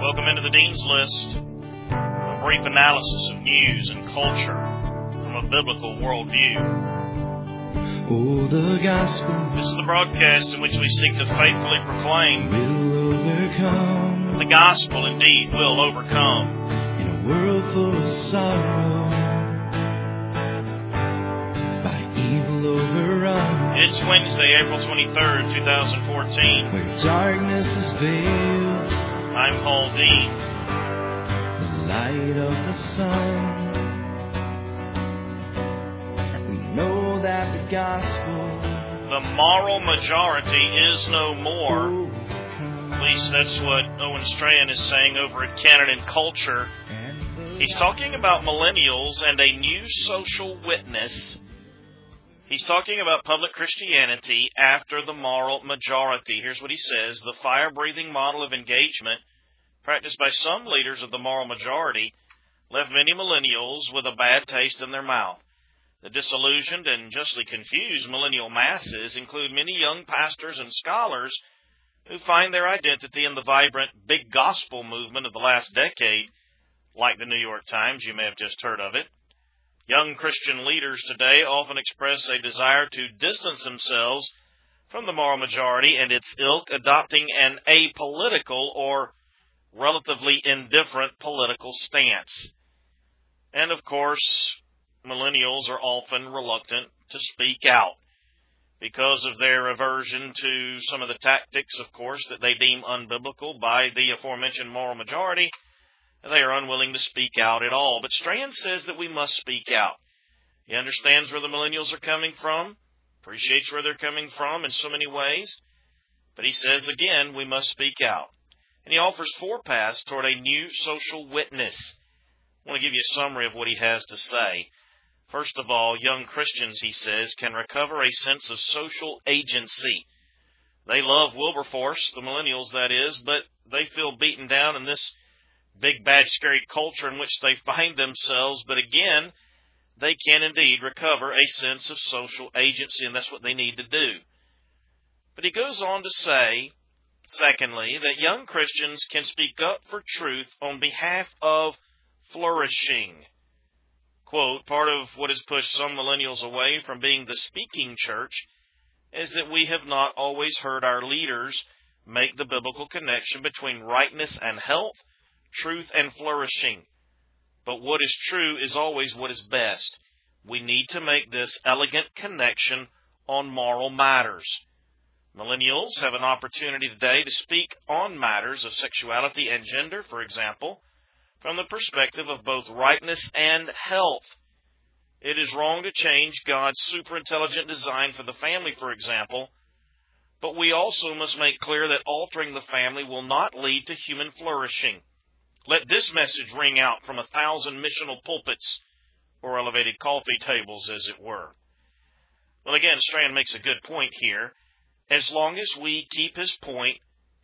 Welcome into the Dean's List, a brief analysis of news and culture from a biblical worldview. Oh, the gospel. This is the broadcast in which we seek to faithfully proclaim that the gospel indeed will overcome. In a world full of sorrow, by evil overrun. It's Wednesday, April 23rd, 2014. Where darkness is veiled. I'm Paul Dean. The light of the sun. We know that the gospel. The moral majority is no more. At least that's what Owen Strachan is saying over at Canon and Culture. He's talking about millennials and a new social witness. He's talking about public Christianity after the moral majority. Here's what he says. The fire-breathing model of engagement practiced by some leaders of the moral majority left many millennials with a bad taste in their mouth. The disillusioned and justly confused millennial masses include many young pastors and scholars who find their identity in the vibrant big gospel movement of the last decade, like the New York Times. You may have just heard of it. Young Christian leaders today often express a desire to distance themselves from the moral majority and its ilk, adopting an apolitical or relatively indifferent political stance. And, of course, millennials are often reluctant to speak out because of their aversion to some of the tactics, of course, that they deem unbiblical by the aforementioned moral majority. They are unwilling to speak out at all. But Strachan says that we must speak out. He understands where the millennials are coming from, appreciates where they're coming from in so many ways. But he says, again, we must speak out. And he offers 4 paths toward a new social witness. I want to give you a summary of what he has to say. First of all, young Christians, he says, can recover a sense of social agency. They love Wilberforce, the millennials that is, but they feel beaten down in this big, bad, scary culture in which they find themselves. But again, they can indeed recover a sense of social agency, and that's what they need to do. But he goes on to say, secondly, that young Christians can speak up for truth on behalf of flourishing. Quote, part of what has pushed some millennials away from being the speaking church is that we have not always heard our leaders make the biblical connection between rightness and health, truth and flourishing. But what is true is always what is best. We need to make this elegant connection on moral matters. Millennials have an opportunity today to speak on matters of sexuality and gender, for example, from the perspective of both rightness and health. It is wrong to change God's superintelligent design for the family, for example, but we also must make clear that altering the family will not lead to human flourishing. Let this message ring out from 1,000 missional pulpits, or elevated coffee tables, as it were. Well, again, Strachan makes a good point here. As long as we keep his point,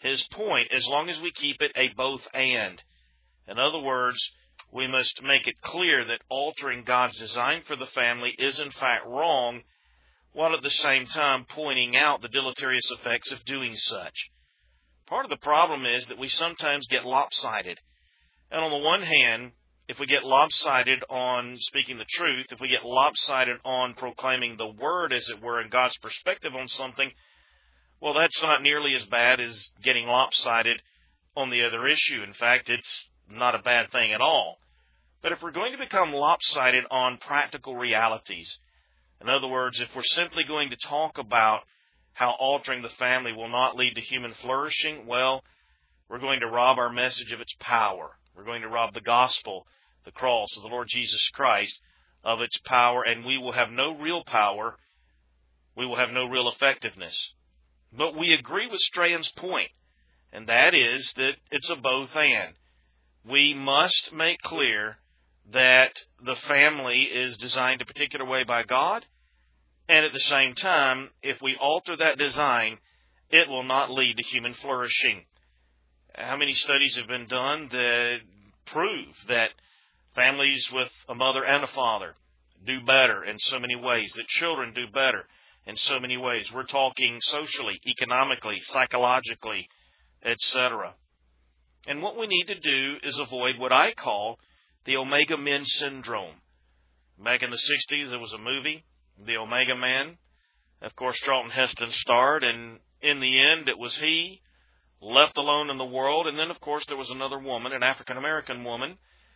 as long as we keep it a both and. In other words, we must make it clear that altering God's design for the family is in fact wrong, while at the same time pointing out the deleterious effects of doing such. Part of the problem is that we sometimes get lopsided. And on the one hand, if we get lopsided on speaking the truth, if we get lopsided on proclaiming the word, as it were, in God's perspective on something, well, that's not nearly as bad as getting lopsided on the other issue. In fact, it's not a bad thing at all. But if we're going to become lopsided on practical realities, in other words, if we're simply going to talk about how altering the family will not lead to human flourishing, well, we're going to rob our message of its power. We're going to rob the gospel, the cross of the Lord Jesus Christ, of its power, and we will have no real power. We will have no real effectiveness. But we agree with Strachan's point, and that is that it's a both and. We must make clear that the family is designed a particular way by God, and at the same time, if we alter that design, it will not lead to human flourishing. How many studies have been done that prove that families with a mother and a father do better in so many ways, that children do better in so many ways? We're talking socially, economically, psychologically, etc. And what we need to do is avoid what I call the Omega Men syndrome. Back in the 60s, there was a movie, The Omega Man. Of course, Charlton Heston starred, and in the end, it was he left alone in the world. And then, of course, there was another woman, an African-American woman,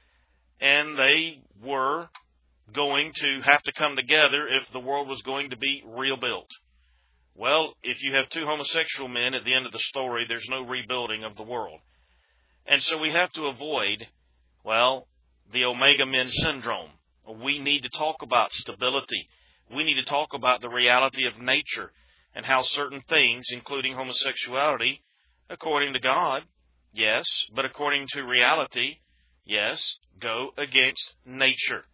and they were going to have to come together if the world was going to be rebuilt. Well, if you have two homosexual men at the end of the story, there's no rebuilding of the world. And so we have to avoid, well, the Omega Men syndrome. We need to talk about stability. We need to talk about the reality of nature and how certain things, including homosexuality, according to God, yes, but according to reality, yes, go against nature.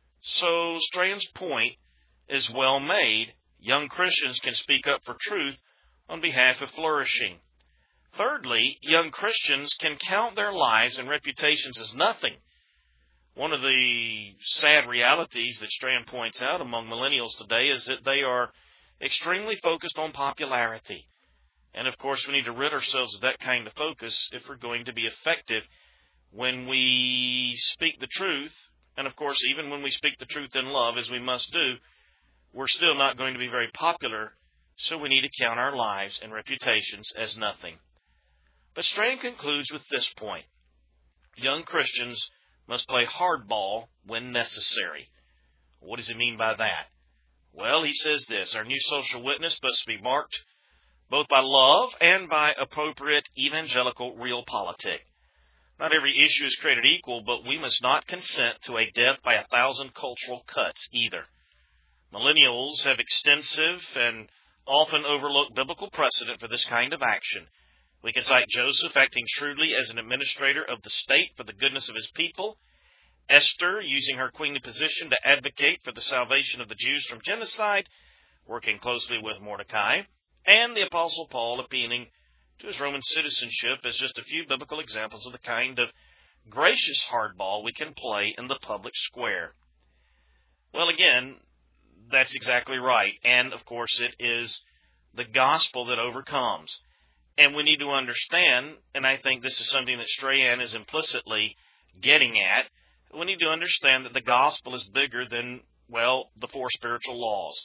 So Strahan's point is well made. Young Christians can speak up for truth on behalf of flourishing. Thirdly, young Christians can count their lives and reputations as nothing. One of the sad realities that Strahan points out among millennials today is that they are extremely focused on popularity. And, of course, we need to rid ourselves of that kind of focus if we're going to be effective when we speak the truth. And, of course, even when we speak the truth in love, as we must do, we're still not going to be very popular, so we need to count our lives and reputations as nothing. But Strahan concludes with this point. Young Christians must play hardball when necessary. What does he mean by that? Well, he says this: our new social witness must be marked both by love and by appropriate evangelical realpolitik. Not every issue is created equal, but we must not consent to a death by 1,000 cultural cuts either. Millennials have extensive and often overlooked biblical precedent for this kind of action. We can cite Joseph acting shrewdly as an administrator of the state for the goodness of his people, Esther using her queenly position to advocate for the salvation of the Jews from genocide, working closely with Mordecai, and the Apostle Paul appealing to his Roman citizenship as just a few biblical examples of the kind of gracious hardball we can play in the public square. Well, again, that's exactly right. And, of course, it is the gospel that overcomes. And we need to understand, and I think this is something that Strahan is implicitly getting at, we need to understand that the gospel is bigger than, well, the four spiritual laws.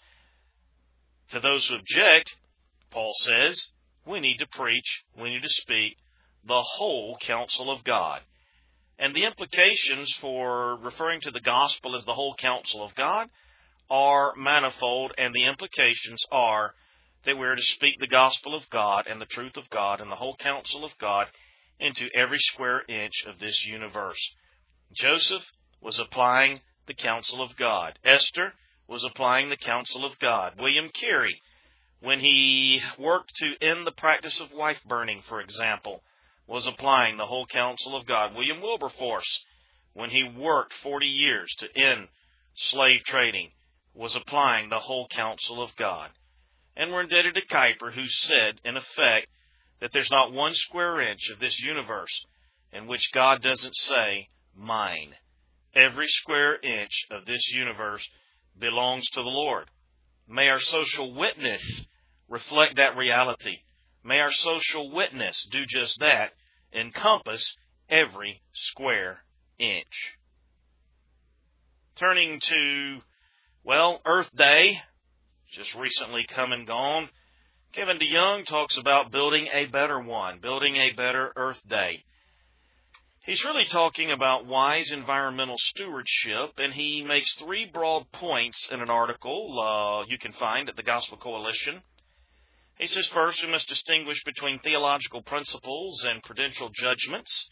To those who object, Paul says, we need to preach, we need to speak the whole counsel of God. And the implications for referring to the gospel as the whole counsel of God are manifold, and the implications are that we're to speak the gospel of God and the truth of God and the whole counsel of God into every square inch of this universe. Joseph was applying the counsel of God. Esther was applying the counsel of God. William Carey, when he worked to end the practice of wife burning, for example, was applying the whole counsel of God. William Wilberforce, when he worked 40 years to end slave trading, was applying the whole counsel of God. And we're indebted to Kuyper, who said, in effect, that there's not one square inch of this universe in which God doesn't say, mine. Every square inch of this universe belongs to the Lord. May our social witness reflect that reality. May our social witness do just that, encompass every square inch. Turning to, well, Earth Day, just recently come and gone, Kevin DeYoung talks about building a better one, building a better Earth Day. He's really talking about wise environmental stewardship, and he makes three broad points in an article you can find at the Gospel Coalition. He says, first, we must distinguish between theological principles and prudential judgments.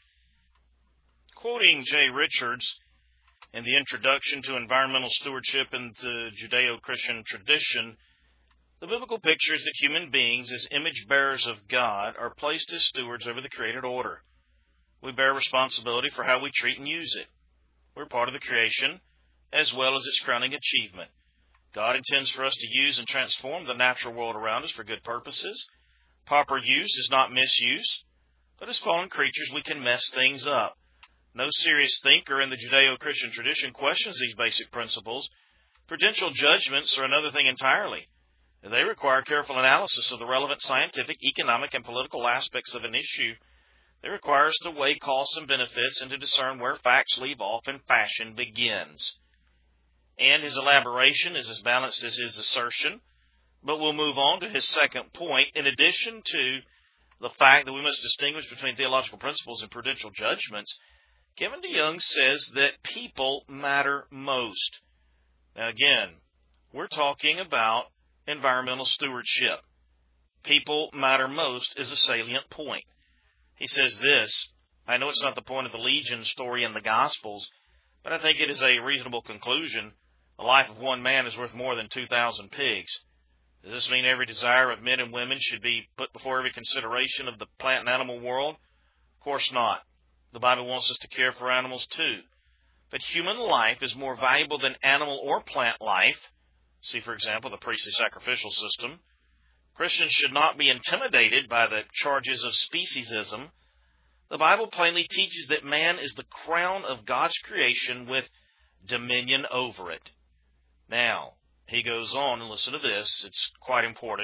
Quoting Jay Richards in the introduction to environmental stewardship in the Judeo-Christian tradition, the biblical picture is that human beings, as image bearers of God, are placed as stewards over the created order. We bear responsibility for how we treat and use it. We're part of the creation, as well as its crowning achievement. God intends for us to use and transform the natural world around us for good purposes. Proper use is not misuse, but as fallen creatures we can mess things up. No serious thinker in the Judeo-Christian tradition questions these basic principles. Prudential judgments are another thing entirely. They require careful analysis of the relevant scientific, economic, and political aspects of an issue. It requires to weigh costs and benefits and to discern where facts leave off and fashion begins. And his elaboration is as balanced as his assertion, but we'll move on to his second point. In addition to the fact that we must distinguish between theological principles and prudential judgments, Kevin DeYoung says that people matter most. Now again, we're talking about environmental stewardship. People matter most is a salient point. He says this, I know it's not the point of the Legion story in the Gospels, but I think it is a reasonable conclusion. The life of one man is worth more than 2,000 pigs. Does this mean every desire of men and women should be put before every consideration of the plant and animal world? Of course not. The Bible wants us to care for animals too. But human life is more valuable than animal or plant life. See, for example, the priestly sacrificial system. Christians should not be intimidated by the charges of speciesism. The Bible plainly teaches that man is the crown of God's creation with dominion over it. Now, he goes on, and listen to this, it's quite important.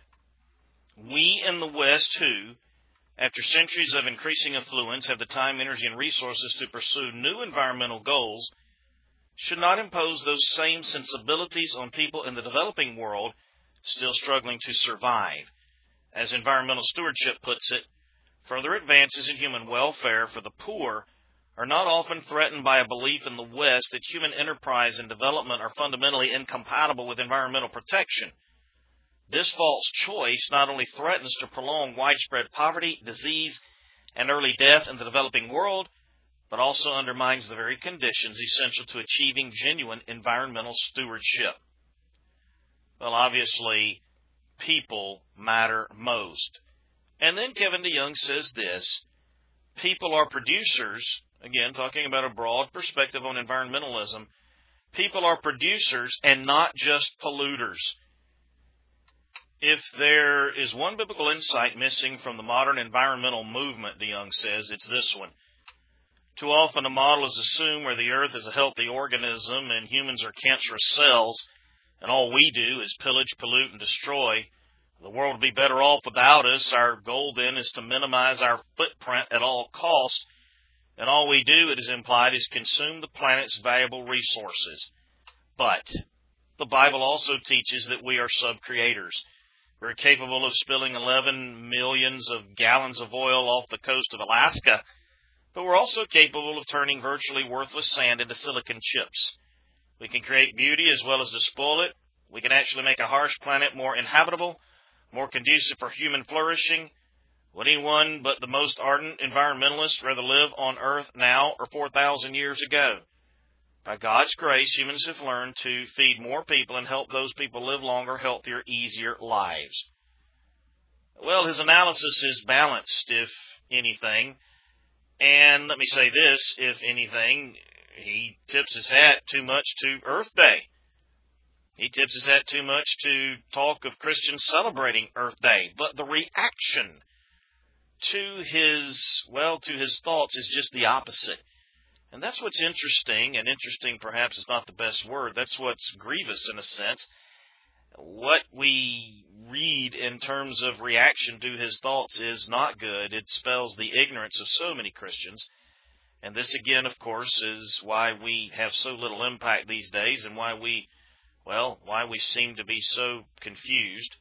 We in the West who, after centuries of increasing affluence, have the time, energy, and resources to pursue new environmental goals, should not impose those same sensibilities on people in the developing world still struggling to survive. As environmental stewardship puts it, further advances in human welfare for the poor are not often threatened by a belief in the West that human enterprise and development are fundamentally incompatible with environmental protection. This false choice not only threatens to prolong widespread poverty, disease, and early death in the developing world, but also undermines the very conditions essential to achieving genuine environmental stewardship. Well, obviously, people matter most. And then Kevin DeYoung says this, people are producers, again, talking about a broad perspective on environmentalism, people are producers and not just polluters. If there is one biblical insight missing from the modern environmental movement, DeYoung says, it's this one. Too often a model is assumed where the earth is a healthy organism and humans are cancerous cells, and all we do is pillage, pollute, and destroy. The world would be better off without us. Our goal then is to minimize our footprint at all costs, and all we do, it is implied, is consume the planet's valuable resources. But the Bible also teaches that we are sub-creators. We're capable of spilling 11 millions of gallons of oil off the coast of Alaska, but we're also capable of turning virtually worthless sand into silicon chips. We can create beauty as well as despoil it. We can actually make a harsh planet more inhabitable, more conducive for human flourishing. Would anyone but the most ardent environmentalists rather live on Earth now or 4,000 years ago? By God's grace, humans have learned to feed more people and help those people live longer, healthier, easier lives. Well, his analysis is balanced, if anything. And let me say this, if anything, he tips his hat too much to Earth Day. He tips his hat too much to talk of Christians celebrating Earth Day. But the reaction to his thoughts is just the opposite. And that's what's interesting, and interesting perhaps is not the best word. That's what's grievous in a sense. What we read in terms of reaction to his thoughts is not good. It spells the ignorance of so many Christians. And this again, of course, is why we have so little impact these days and why we seem to be so confused.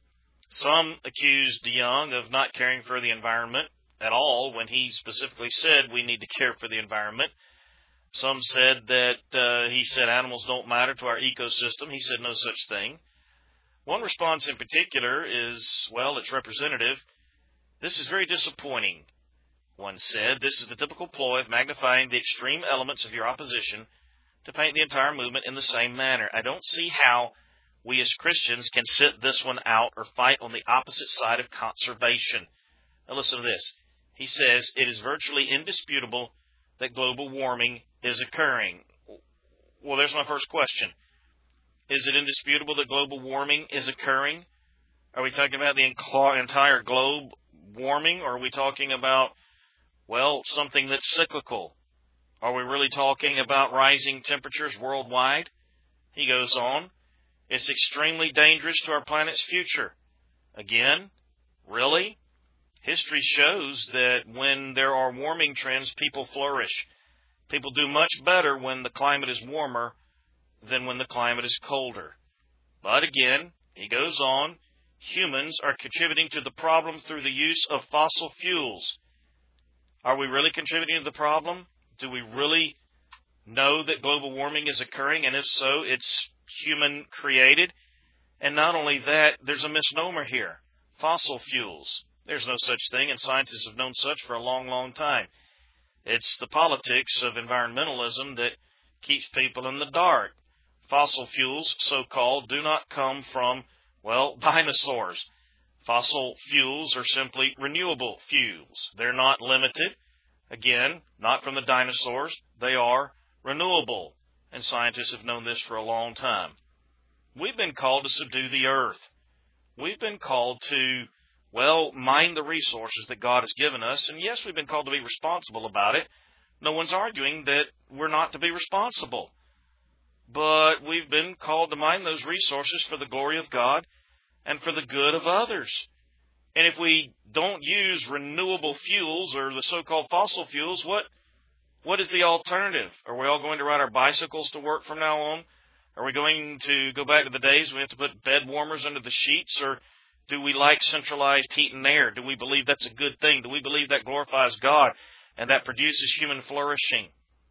Some accused DeYoung of not caring for the environment at all when he specifically said we need to care for the environment. Some said that he said animals don't matter to our ecosystem. He said no such thing. One response in particular is, well, it's representative. This is very disappointing, one said. This is the typical ploy of magnifying the extreme elements of your opposition to paint the entire movement in the same manner. I don't see how we as Christians can sit this one out or fight on the opposite side of conservation. Now listen to this. He says, it is virtually indisputable that global warming is occurring. Well, there's my first question. Is it indisputable that global warming is occurring? Are we talking about the entire globe warming, or are we talking about, something that's cyclical? Are we really talking about rising temperatures worldwide? He goes on, it's extremely dangerous to our planet's future. Again, really? History shows that when there are warming trends, people flourish. People do much better when the climate is warmer than when the climate is colder. But again, he goes on, humans are contributing to the problem through the use of fossil fuels. Are we really contributing to the problem? Do we really know that global warming is occurring? And if so, it's human-created. And not only that, there's a misnomer here. Fossil fuels. There's no such thing, and scientists have known such for a long, long time. It's the politics of environmentalism that keeps people in the dark. Fossil fuels, so-called, do not come from, dinosaurs. Fossil fuels are simply renewable fuels. They're not limited. Again, not from the dinosaurs. They are renewable, and scientists have known this for a long time. We've been called to subdue the earth. We've been called to, mine the resources that God has given us, and yes, we've been called to be responsible about it. No one's arguing that we're not to be responsible. But we've been called to mine those resources for the glory of God and for the good of others. And if we don't use renewable fuels or the so-called fossil fuels, what is the alternative? Are we all going to ride our bicycles to work from now on? Are we going to go back to the days we have to put bed warmers under the sheets? Or do we like centralized heat and air? Do we believe that's a good thing? Do we believe that glorifies God and that produces human flourishing?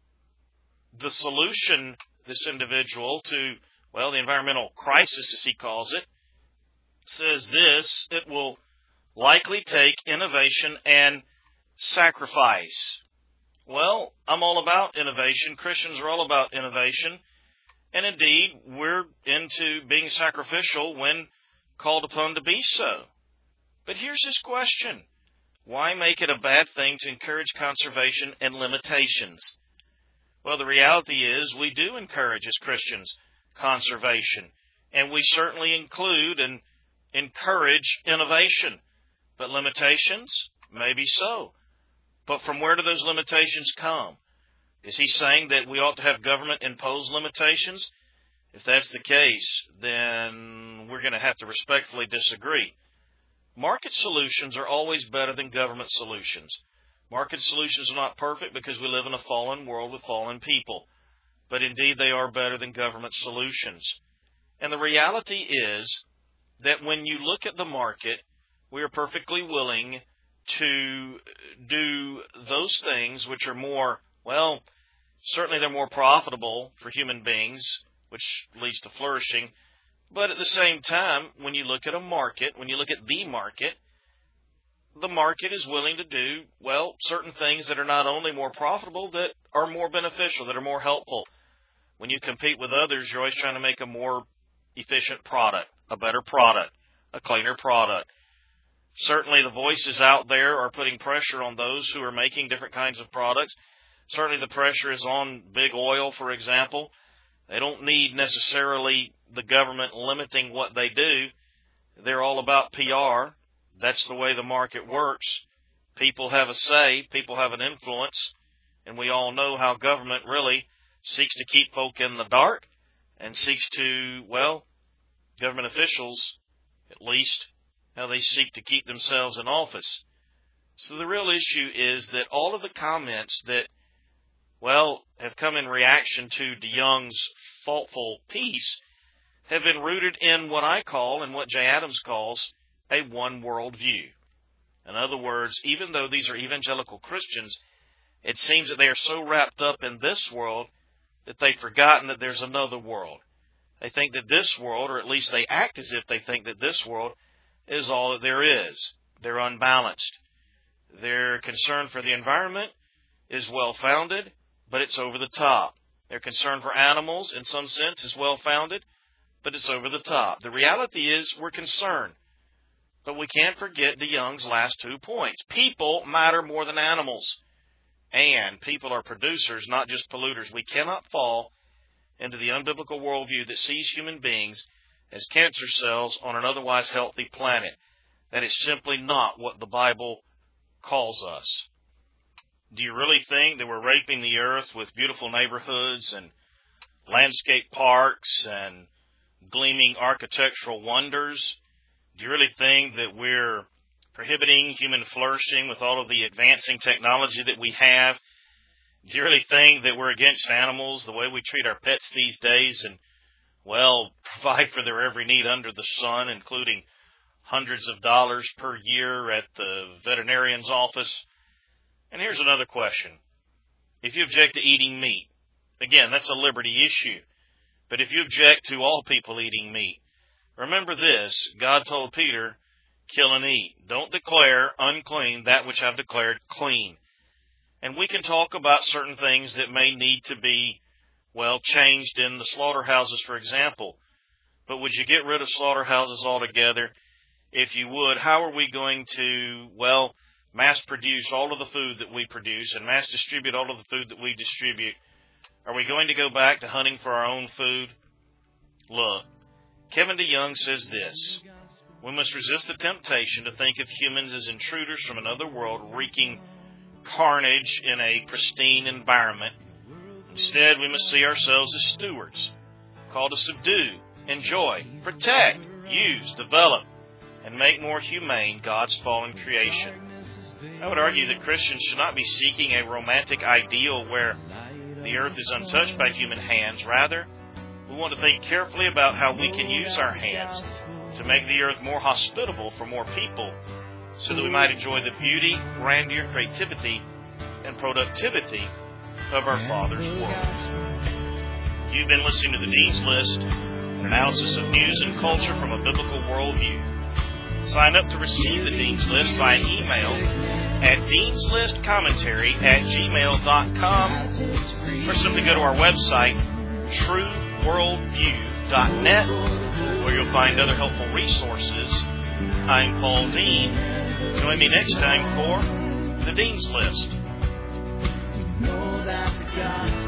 The solution, this individual, to, the environmental crisis, as he calls it, says this: it will likely take innovation and sacrifice. Well, I'm all about innovation. Christians are all about innovation. And indeed, we're into being sacrificial when called upon to be so. But here's his question. Why make it a bad thing to encourage conservation and limitations? Well, the reality is we do encourage, as Christians, conservation. And we certainly include and encourage innovation. But limitations? Maybe so. But from where do those limitations come? Is he saying that we ought to have government-imposed limitations? If that's the case, then we're going to have to respectfully disagree. Market solutions are always better than government solutions. Market solutions are not perfect because we live in a fallen world with fallen people. But indeed, they are better than government solutions. And the reality is that when you look at the market, we are perfectly willing to do those things which are more, certainly they're more profitable for human beings, which leads to flourishing. But at the same time, when you look at a market, when you look at the market is willing to do, certain things that are not only more profitable, that are more beneficial, that are more helpful. When you compete with others, you're always trying to make a more efficient product, a better product, a cleaner product. Certainly the voices out there are putting pressure on those who are making different kinds of products. Certainly the pressure is on big oil, for example. They don't need necessarily the government limiting what they do. They're all about PR. That's the way the market works. People have a say. People have an influence. And we all know how government really seeks to keep folk in the dark and seeks to, government officials, at least, how they seek to keep themselves in office. So the real issue is that all of the comments that, have come in reaction to DeYoung's faultful piece have been rooted in what I call, and what Jay Adams calls, a one-world view. In other words, even though these are evangelical Christians, it seems that they are so wrapped up in this world that they've forgotten that there's another world. They think that this world, or at least they act as if they think that this world is all that there is. They're unbalanced. Their concern for the environment is well-founded, but it's over the top. Their concern for animals, in some sense, is well-founded, but it's over the top. The reality is we're concerned, but we can't forget DeYoung's last 2 points. People matter more than animals, and people are producers, not just polluters. We cannot fall into the unbiblical worldview that sees human beings as cancer cells on an otherwise healthy planet. That is simply not what the Bible calls us. Do you really think that we're raping the earth with beautiful neighborhoods and landscape parks and gleaming architectural wonders? Do you really think that we're prohibiting human flourishing with all of the advancing technology that we have? Do you really think that we're against animals, the way we treat our pets these days, and, well, provide for their every need under the sun, including hundreds of dollars per year at the veterinarian's office? And here's another question. If you object to eating meat, again, that's a liberty issue. But if you object to all people eating meat, remember this: God told Peter, kill and eat. Don't declare unclean that which I've declared clean. And we can talk about certain things that may need to be, well, changed in the slaughterhouses, for example. But would you get rid of slaughterhouses altogether? If you would, how are we going to, well, mass produce all of the food that we produce and mass distribute all of the food that we distribute? Are we going to go back to hunting for our own food? Look, Kevin DeYoung says this: we must resist the temptation to think of humans as intruders from another world wreaking carnage in a pristine environment. Instead, we must see ourselves as stewards, called to subdue, enjoy, protect, use, develop, and make more humane God's fallen creation. I would argue that Christians should not be seeking a romantic ideal where the earth is untouched by human hands. Rather, we want to think carefully about how we can use our hands to make the earth more hospitable for more people, so that we might enjoy the beauty, grandeur, creativity, and productivity of our Father's world. You've been listening to the Dean's List, an analysis of news and culture from a biblical worldview. Sign up to receive the Dean's List by email at deanslistcommentary@gmail.com, or simply go to our website, trueworldview.net, where you'll find other helpful resources. I'm Paul Dean. Join me next time for the Dean's List. Know that the God